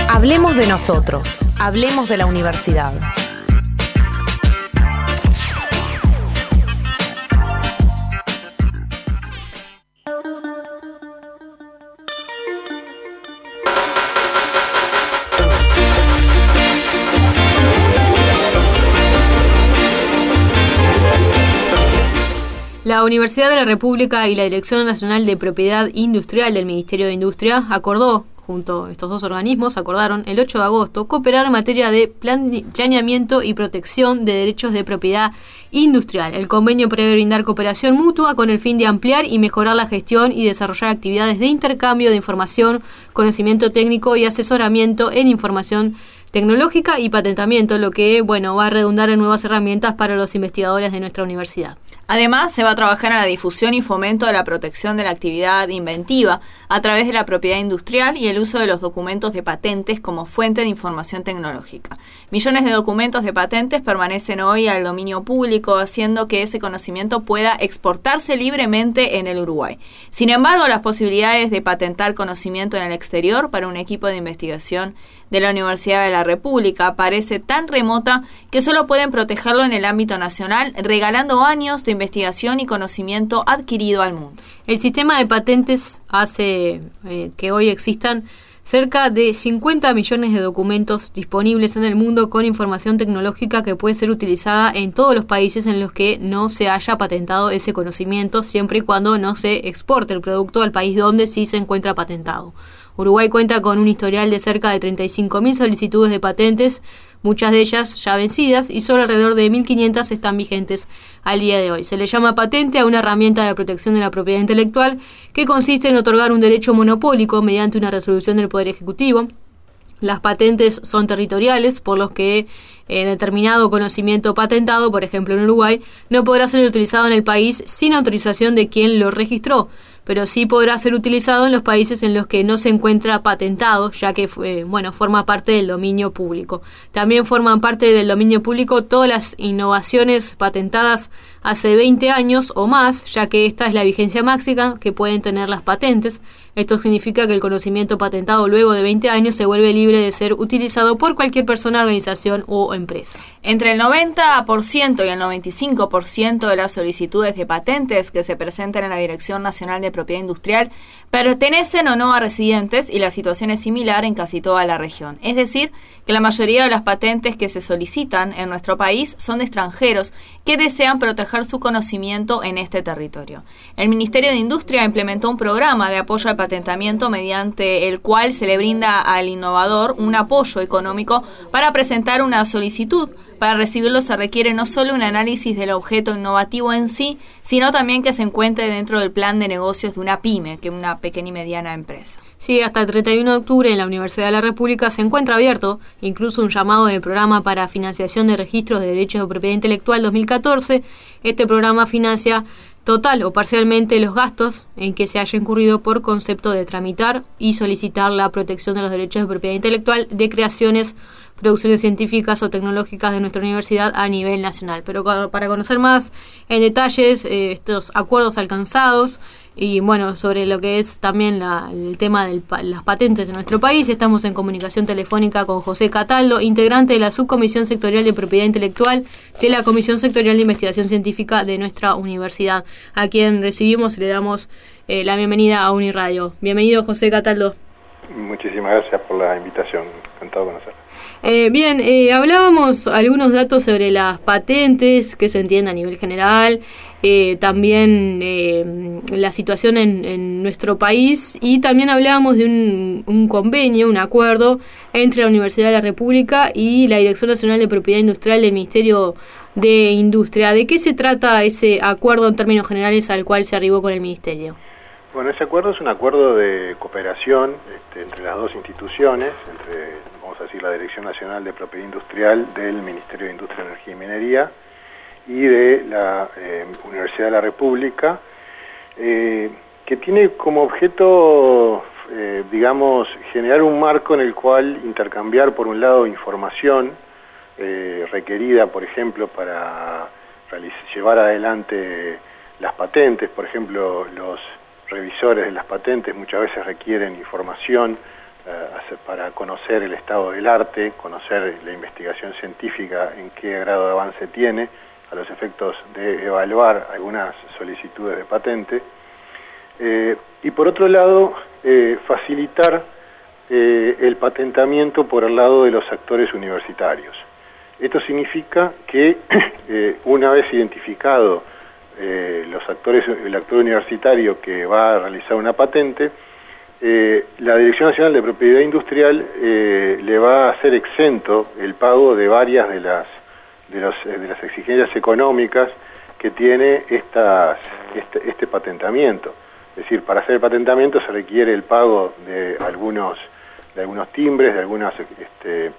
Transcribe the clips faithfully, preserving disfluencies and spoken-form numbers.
Hablemos de nosotros, hablemos de la universidad. La Universidad de la República y la Dirección Nacional de Propiedad Industrial del Ministerio de Industria acordó, junto a estos dos organismos, acordaron el ocho de agosto cooperar en materia de plan, planeamiento y protección de derechos de propiedad industrial. El convenio prevé brindar cooperación mutua con el fin de ampliar y mejorar la gestión y desarrollar actividades de intercambio de información, conocimiento técnico y asesoramiento en información tecnológica y patentamiento, lo que, bueno, va a redundar en nuevas herramientas para los investigadores de nuestra universidad. Además, se va a trabajar en la difusión y fomento de la protección de la actividad inventiva a través de la propiedad industrial y el uso de los documentos de patentes como fuente de información tecnológica. Millones de documentos de patentes permanecen hoy al dominio público, haciendo que ese conocimiento pueda exportarse libremente en el Uruguay. Sin embargo, las posibilidades de patentar conocimiento en el exterior para un equipo de investigación de la Universidad de la República parece tan remota que solo pueden protegerlo en el ámbito nacional, regalando años de investigación y conocimiento adquirido al mundo. El sistema de patentes hace eh, que hoy existan cerca de cincuenta millones de documentos disponibles en el mundo con información tecnológica que puede ser utilizada en todos los países en los que no se haya patentado ese conocimiento, siempre y cuando no se exporte el producto al país donde sí se encuentra patentado. Uruguay cuenta con un historial de cerca de treinta y cinco mil solicitudes de patentes, muchas de ellas ya vencidas, y solo alrededor de mil quinientas están vigentes al día de hoy. Se le llama patente a una herramienta de protección de la propiedad intelectual que consiste en otorgar un derecho monopólico mediante una resolución del Poder Ejecutivo. Las patentes son territoriales, por lo que eh, determinado conocimiento patentado, por ejemplo en Uruguay, no podrá ser utilizado en el país sin autorización de quien lo registró, pero sí podrá ser utilizado en los países en los que no se encuentra patentado, ya que eh, bueno, forma parte del dominio público. También forman parte del dominio público todas las innovaciones patentadas hace veinte años o más, ya que esta es la vigencia máxima que pueden tener las patentes. Esto significa que el conocimiento patentado luego de veinte años se vuelve libre de ser utilizado por cualquier persona, organización o empresa. Entre el noventa por ciento y el noventa y cinco por ciento de las solicitudes de patentes que se presentan en la Dirección Nacional de Propiedad Industrial pertenecen o no a residentes, y la situación es similar en casi toda la región. Es decir, que la mayoría de las patentes que se solicitan en nuestro país son de extranjeros que desean proteger su conocimiento en este territorio. El Ministerio de Industria implementó un programa de apoyo al patentamiento mediante el cual se le brinda al innovador un apoyo económico para presentar una solicitud. Para recibirlo se requiere no solo un análisis del objeto innovativo en sí, sino también que se encuentre dentro del plan de negocios de una pyme, que es una pequeña y mediana empresa. Sí, hasta el treinta y uno de octubre en la Universidad de la República se encuentra abierto incluso un llamado del Programa para Financiación de Registros de Derechos de Propiedad Intelectual dos mil catorce. Este programa financia total o parcialmente los gastos en que se haya incurrido por concepto de tramitar y solicitar la protección de los derechos de propiedad intelectual de creaciones, producciones científicas o tecnológicas de nuestra universidad a nivel nacional. Pero para conocer más en detalles eh, estos acuerdos alcanzados y bueno, sobre lo que es también la, el tema de las patentes en nuestro país, estamos en comunicación telefónica con José Cataldo, integrante de la Subcomisión Sectorial de Propiedad Intelectual de la Comisión Sectorial de Investigación Científica de nuestra universidad, a quien recibimos y le damos eh, la bienvenida a Uniradio. Bienvenido, José Cataldo. Muchísimas gracias por la invitación, encantado de conocerla. Eh, bien, eh, hablábamos algunos datos sobre las patentes, que se entiende a nivel general, eh, también eh, la situación en, en nuestro país, y también hablábamos de un, un convenio, un acuerdo entre la Universidad de la República y la Dirección Nacional de Propiedad Industrial del Ministerio de Industria. ¿De qué se trata ese acuerdo en términos generales al cual se arribó con el Ministerio? Bueno, ese acuerdo es un acuerdo de cooperación este, entre las dos instituciones, entre, vamos a decir, la Dirección Nacional de Propiedad Industrial del Ministerio de Industria, Energía y Minería y de la eh, Universidad de la República, eh, que tiene como objeto, eh, digamos, generar un marco en el cual intercambiar, por un lado, información eh, requerida, por ejemplo, para llevar adelante las patentes. Por ejemplo, los revisores de las patentes muchas veces requieren información uh, para conocer el estado del arte, conocer la investigación científica, en qué grado de avance tiene, a los efectos de evaluar algunas solicitudes de patente. Eh, y por otro lado, eh, facilitar eh, el patentamiento por el lado de los actores universitarios. Esto significa que eh, una vez identificado eh, los actores, el actor universitario que va a realizar una patente, eh, la Dirección Nacional de Propiedad Industrial eh, le va a hacer exento el pago de varias de las de, los, de las exigencias económicas que tiene estas, este, este patentamiento. Es decir, para hacer el patentamiento se requiere el pago de algunos de algunos timbres, de algunas este,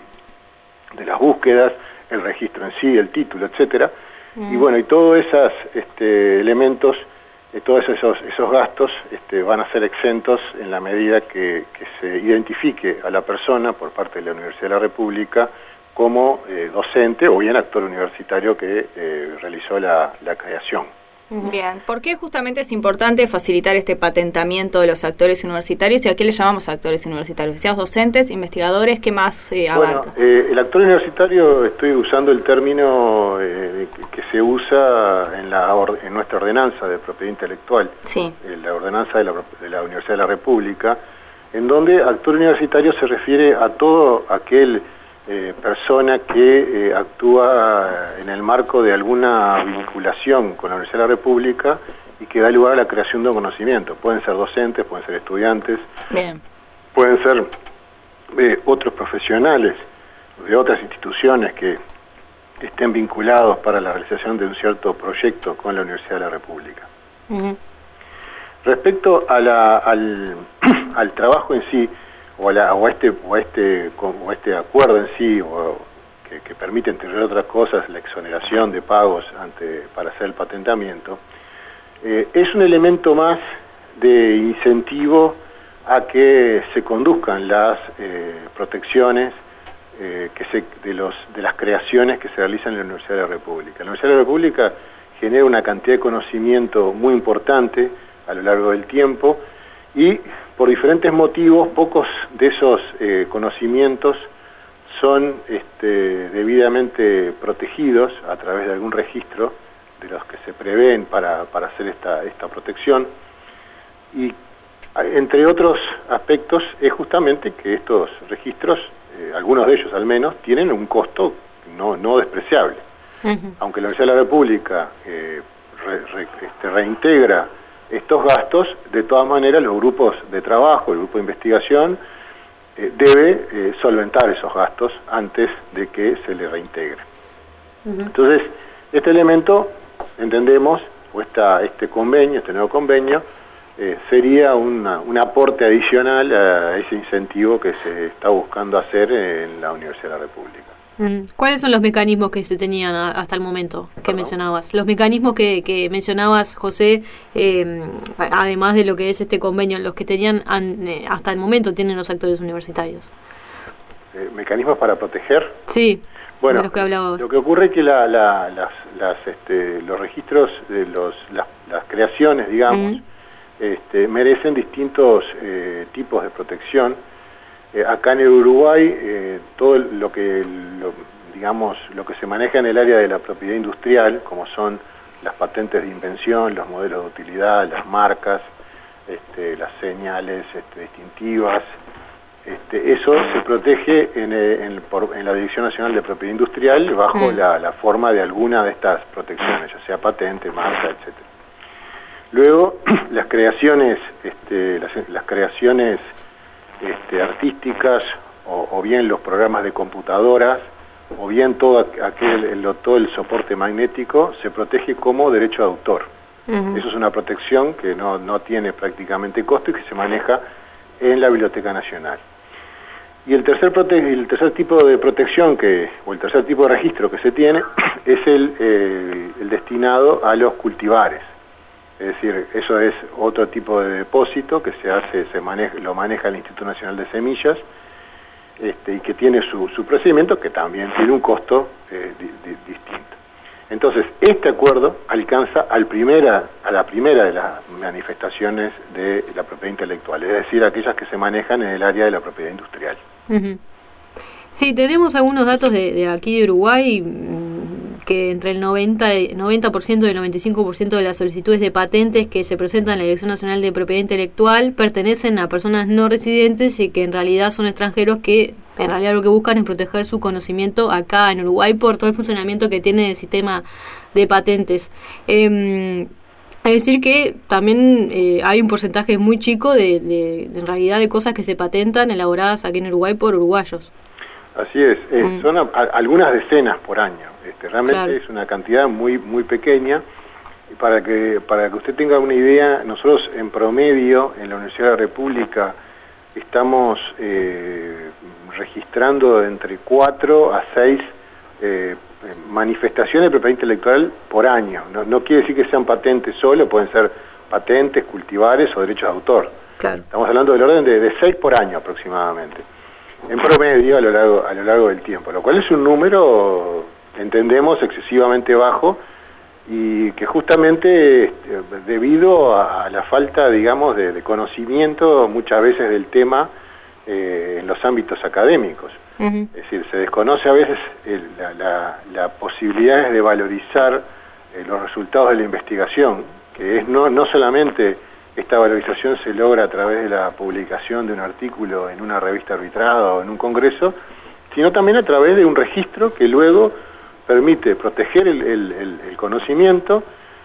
de las búsquedas, el registro en sí, el título, etcétera. Mm. Y bueno, y todos esos este, elementos, eh, todos esos esos gastos este, van a ser exentos en la medida que, que se identifique a la persona por parte de la Universidad de la República como eh, docente o bien actor universitario que eh, realizó la, la creación. Bien, ¿por qué justamente es importante facilitar este patentamiento de los actores universitarios y a qué le llamamos actores universitarios? Decías docentes, investigadores, ¿qué más eh, abarca? Bueno, eh, el actor universitario, estoy usando el término eh, que se usa en, la or en nuestra ordenanza de propiedad intelectual, sí. eh, la ordenanza de la, de la Universidad de la República, en donde actor universitario se refiere a todo aquel Eh, persona que eh, actúa en el marco de alguna vinculación con la Universidad de la República y que da lugar a la creación de un conocimiento. Pueden ser docentes, pueden ser estudiantes, Bien. pueden ser eh, otros profesionales de otras instituciones que estén vinculados para la realización de un cierto proyecto con la Universidad de la República. Uh-huh. Respecto a la, al, al trabajo en sí, o a, la, o, a este, o, a este, o a este acuerdo en sí, o que, que permite, entre otras cosas, la exoneración de pagos ante, para hacer el patentamiento, eh, es un elemento más de incentivo a que se conduzcan las eh, protecciones eh, que se, de, los, de las creaciones que se realizan en la Universidad de la República. La Universidad de la República genera una cantidad de conocimiento muy importante a lo largo del tiempo, y por diferentes motivos, pocos de esos eh, conocimientos son este, debidamente protegidos a través de algún registro de los que se prevén para, para hacer esta, esta protección. Y entre otros aspectos es justamente que estos registros, eh, algunos de ellos al menos, tienen un costo no, no despreciable. Uh-huh. Aunque la Universidad de la República eh, re, re, este, reintegra estos gastos, de todas maneras los grupos de trabajo, el grupo de investigación, eh, debe eh, solventar esos gastos antes de que se le reintegre. Uh-huh. Entonces, este elemento, entendemos, o esta, este convenio, este nuevo convenio, eh, sería una, un aporte adicional a ese incentivo que se está buscando hacer en la Universidad de la República. ¿Cuáles son los mecanismos que se tenían hasta el momento que Perdón. mencionabas? Los mecanismos que, que mencionabas, José, eh, además de lo que es este convenio, los que tenían an, eh, hasta el momento tienen los actores universitarios. Eh, ¿Mecanismos para proteger? Sí, bueno, de los que hablabas. Lo que ocurre es que la, la, las, las, este, los registros, de los, las, las creaciones, digamos, uh-huh. este, merecen distintos eh, tipos de protección. Eh, acá en el Uruguay, eh, todo lo que, lo, digamos, lo que se maneja en el área de la propiedad industrial, como son las patentes de invención, los modelos de utilidad, las marcas, este, las señales este, distintivas, este, eso se protege en, en, por, en la Dirección Nacional de Propiedad Industrial bajo mm. la, la forma de alguna de estas protecciones, ya sea patente, marca, etcétera. Luego, las creaciones, este, las, las creaciones Este, artísticas o, o bien los programas de computadoras o bien todo aquel el, todo el soporte magnético se protege como derecho de autor. Uh-huh. Eso es una protección que no, no tiene prácticamente costo y que se maneja en la Biblioteca Nacional. Y el tercer, prote el tercer tipo de protección que o el tercer tipo de registro que se tiene es el, eh, el destinado a los cultivares. Es decir, eso es otro tipo de depósito que se hace, se maneja, lo maneja el Instituto Nacional de Semillas, este, y que tiene su, su procedimiento, que también tiene un costo eh, di, di, distinto. Entonces, este acuerdo alcanza al primera, a la primera de las manifestaciones de la propiedad intelectual, es decir, aquellas que se manejan en el área de la propiedad industrial. Uh-huh. Sí, tenemos algunos datos de, de aquí de Uruguay, que entre el noventa por ciento y el noventa y cinco por ciento de las solicitudes de patentes que se presentan en la Dirección Nacional de Propiedad Intelectual pertenecen a personas no residentes y que en realidad son extranjeros que en realidad lo que buscan es proteger su conocimiento acá en Uruguay por todo el funcionamiento que tiene el sistema de patentes. Eh, es decir que también eh, hay un porcentaje muy chico de, de, de en realidad de cosas que se patentan elaboradas aquí en Uruguay por uruguayos. Así es, eh, mm. son a, a, algunas decenas por año. Este, realmente claro. Es una cantidad muy muy pequeña. Y para que para que usted tenga una idea, nosotros en promedio en la Universidad de la República estamos eh, registrando entre cuatro a seis eh, manifestaciones de propiedad intelectual por año. No, no quiere decir que sean patentes solo, pueden ser patentes, cultivares o derechos de autor. Claro. Estamos hablando del orden de, de seis por año aproximadamente, en promedio a lo largo a lo largo del tiempo, lo cual es un número, entendemos, excesivamente bajo y que justamente este, debido a, a la falta, digamos, de, de conocimiento muchas veces del tema eh, en los ámbitos académicos. Uh-huh. Es decir, se desconoce a veces el, la, la, la posibilidad de valorizar eh, los resultados de la investigación, que es no, no solamente esta valorización se logra a través de la publicación de un artículo en una revista arbitrada o en un congreso, sino también a través de un registro que luego permite proteger el, el, el, el conocimiento,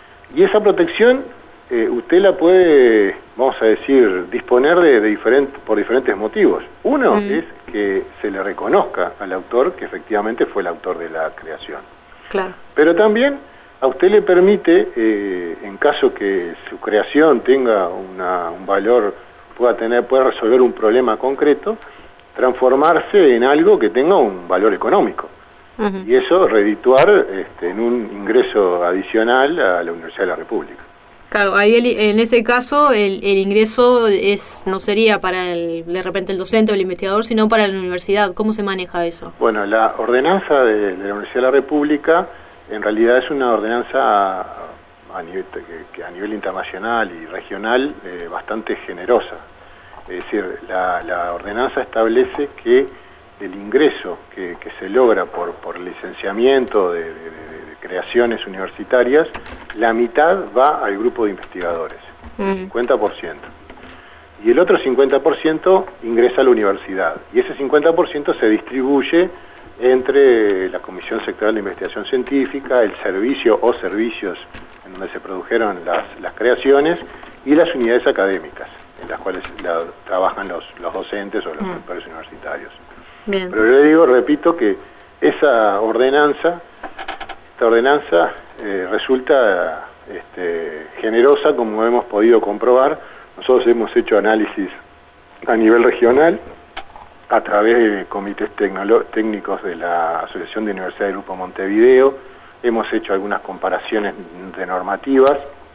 y esa protección eh, usted la puede, vamos a decir, disponer de, de diferente, por diferentes motivos. Uno mm. es que se le reconozca al autor que efectivamente fue el autor de la creación. Claro. Pero también a usted le permite, eh, en caso que su creación tenga una, un valor, pueda tener, pueda resolver un problema concreto, transformarse en algo que tenga un valor económico. Uh-huh. Y eso redituar este, en un ingreso adicional a la Universidad de la República. Claro, ahí el, en ese caso el, el ingreso es no sería para el, de repente el docente o el investigador, sino para la universidad. ¿Cómo se maneja eso? Bueno, la ordenanza de, de la Universidad de la República en realidad es una ordenanza a, a, nivel, que, que a nivel internacional y regional eh, bastante generosa. Es decir, la, la ordenanza establece que el ingreso que, que se logra por, por licenciamiento de, de, de creaciones universitarias, la mitad va al grupo de investigadores, mm. cincuenta por ciento. Y el otro cincuenta por ciento ingresa a la universidad. Y ese cincuenta por ciento se distribuye entre la Comisión Sectorial de Investigación Científica, el servicio o servicios en donde se produjeron las, las creaciones, y las unidades académicas, en las cuales la, trabajan los, los docentes o los profesores mm. universitarios. Bien. Pero yo le digo, repito, que esa ordenanza, esta ordenanza eh, resulta este, generosa, como hemos podido comprobar. Nosotros hemos hecho análisis a nivel regional a través de comités técnicos de la Asociación de Universidades del Grupo Montevideo. Hemos hecho algunas comparaciones de normativas,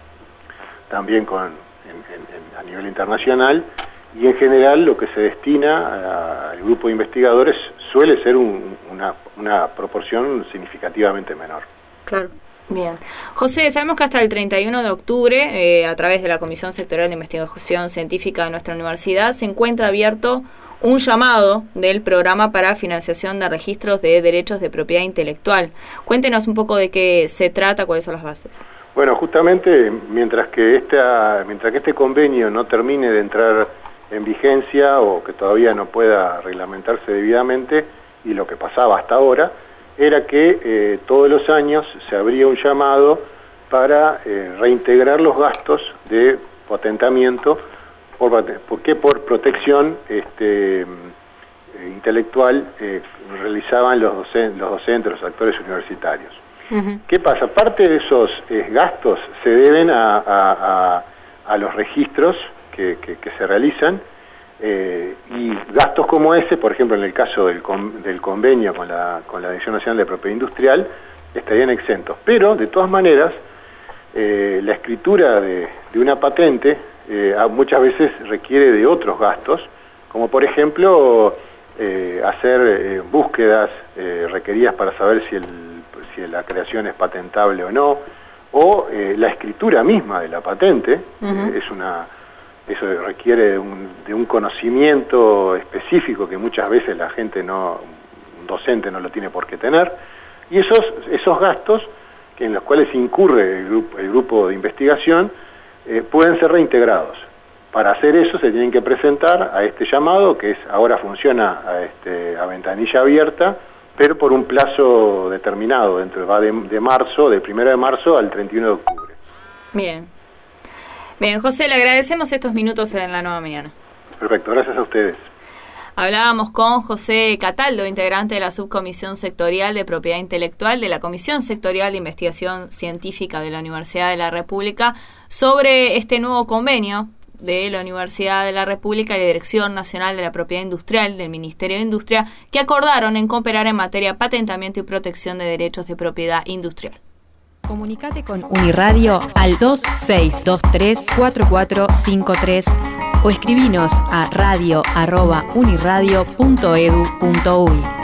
también con, en, en, a nivel internacional. Y en general lo que se destina al grupo de investigadores suele ser un, una, una proporción significativamente menor. Claro. Bien. José, sabemos que hasta el treinta y uno de octubre, eh, a través de la Comisión Sectorial de Investigación Científica de nuestra universidad, se encuentra abierto un llamado del programa para financiación de registros de derechos de propiedad intelectual. Cuéntenos un poco de qué se trata, cuáles son las bases. Bueno, justamente mientras que, esta, mientras que este convenio no termine de entrar en vigencia o que todavía no pueda reglamentarse debidamente, y lo que pasaba hasta ahora era que eh, todos los años se abría un llamado para eh, reintegrar los gastos de patentamiento por, porque por protección este, eh, intelectual eh, realizaban los docentes, los docentes, los actores universitarios. Uh-huh. ¿Qué pasa? Parte de esos eh, gastos se deben a, a, a, a los registros Que, que, que se realizan, eh, y gastos como ese, por ejemplo en el caso del, con, del convenio con la, con la Dirección Nacional de Propiedad Industrial, estarían exentos. Pero, de todas maneras, eh, la escritura de, de una patente eh, muchas veces requiere de otros gastos, como por ejemplo eh, hacer eh, búsquedas eh, requeridas para saber si el, si la creación es patentable o no, o eh, la escritura misma de la patente. Uh-huh. eh, es una eso requiere de un, de un conocimiento específico que muchas veces la gente no, un docente no lo tiene por qué tener, y esos, esos gastos que en los cuales incurre el grupo, el grupo de investigación eh, pueden ser reintegrados. Para hacer eso se tienen que presentar a este llamado, que es ahora funciona a, este, a ventanilla abierta, pero por un plazo determinado, dentro va de, de marzo, del primero de marzo al treinta y uno de octubre. Bien. Bien, José, le agradecemos estos minutos en La Nueva Mañana. Perfecto, gracias a ustedes. Hablábamos con José Cataldo, integrante de la Subcomisión Sectorial de Propiedad Intelectual de la Comisión Sectorial de Investigación Científica de la Universidad de la República, sobre este nuevo convenio de la Universidad de la República y la Dirección Nacional de la Propiedad Industrial del Ministerio de Industria, que acordaron en cooperar en materia de patentamiento y protección de derechos de propiedad industrial. Comunicate con Uniradio al dos seis dos tres cuatro cuatro cinco tres o escribinos a radio arroba uniradio punto edu punto uy.